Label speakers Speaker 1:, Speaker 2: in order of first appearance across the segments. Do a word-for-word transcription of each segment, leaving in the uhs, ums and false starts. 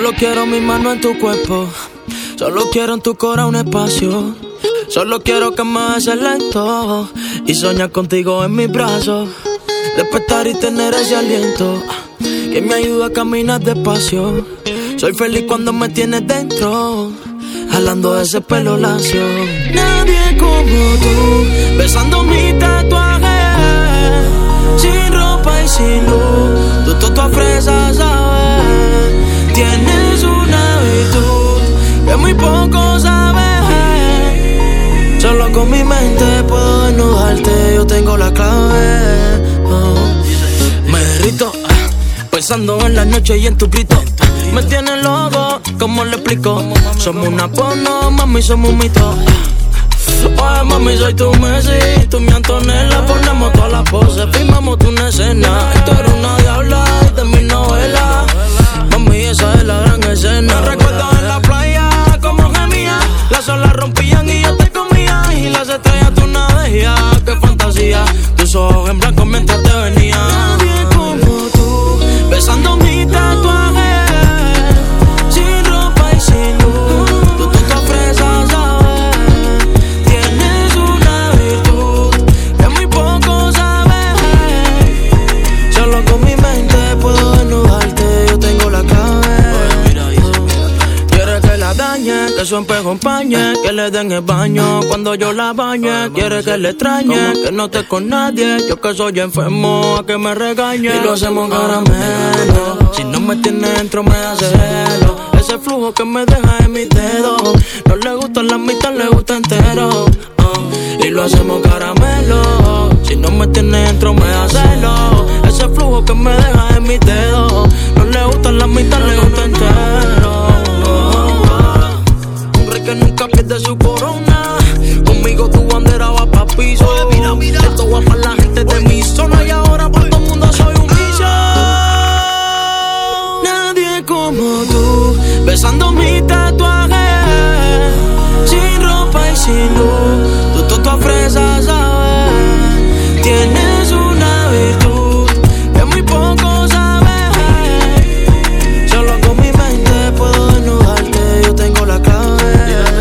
Speaker 1: Solo quiero mi mano en tu cuerpo. Solo quiero en tu cora un espacio. Solo quiero que me beses lento y soñar contigo en mis brazos. Despertar y tener ese aliento que me ayuda a caminar despacio. Soy feliz cuando me tienes dentro, jalando ese pelo lacio. Nadie como tú, besando mi tatuaje, sin ropa y sin luz. Tú toda fresa, sabes. Tienes una virtud que muy poco sabes. Solo con mi mente puedo desnudarte, yo tengo la clave. Oh. Me derrito, pensando en la noche y en tu grito. Me tienes loco, ¿cómo le explico? Somos una porno, mami, somos un mito. Oye, mami, soy tu Messi, tú mi Antonella. Ponemos todas las poses, filmamos tu una escena. Tú eres una diabla de mi novela. Mami, esa es la gran escena. Recuerdo en la playa, como gemía. Las olas rompían y yo te comía. Y las estrellas tú navegas, qué fantasía. Tus ojos en blanco mientras te venía. Nadie como tú, besando mi tatuaje, sin ropa y sin luz. Tú toda fresa, sabes. Tienes una virtud que muy poco sabes. Solo con mi mente puedo desnudarte, yo tengo la clave. Quiere que la dañe, que su espejo empañe, que le den el baño cuando yo la bañe. Quiere que le extrañe, que no esté con nadie. Yo que soy enfermo, a que me regañe. Y lo hacemos caramelo. Si no me tiene dentro me da celo. Ese flujo que me deja en mis dedos. No le gusta la mitad, le gusta entero. uh, Y lo hacemos caramelo. Si no me tiene dentro me da celo. Ese flujo que me deja en mis dedos. No le gusta la mitad, le gusta entero. Un rey que nunca pierde su corona. Conmigo tu bandera va pa' piso. Oye, mira, mira. Esto va pa' la gente de mi zona. Y ahora pa' todo el mundo soy un vicio. Nadie como tú, besando mi tatuaje, sin ropa y sin luz. Tú toda fresa, sabes. Tienes una virtud que muy poco sabes. Solo con mi mente puedo desnudarte, yo tengo la clave.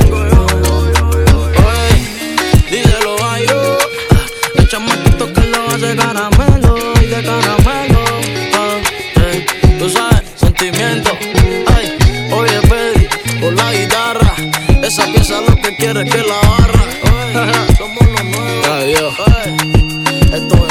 Speaker 1: Díselo a yo, el chamaquito que lo hace caramelo y de caramelo. Ah, hey, tú sabes, sentimiento. Ay, oye, Pedri, con la guitarra. Esa pieza lo que quiere es que la barra. Somos los nuevos. Ay, Dios. Esto es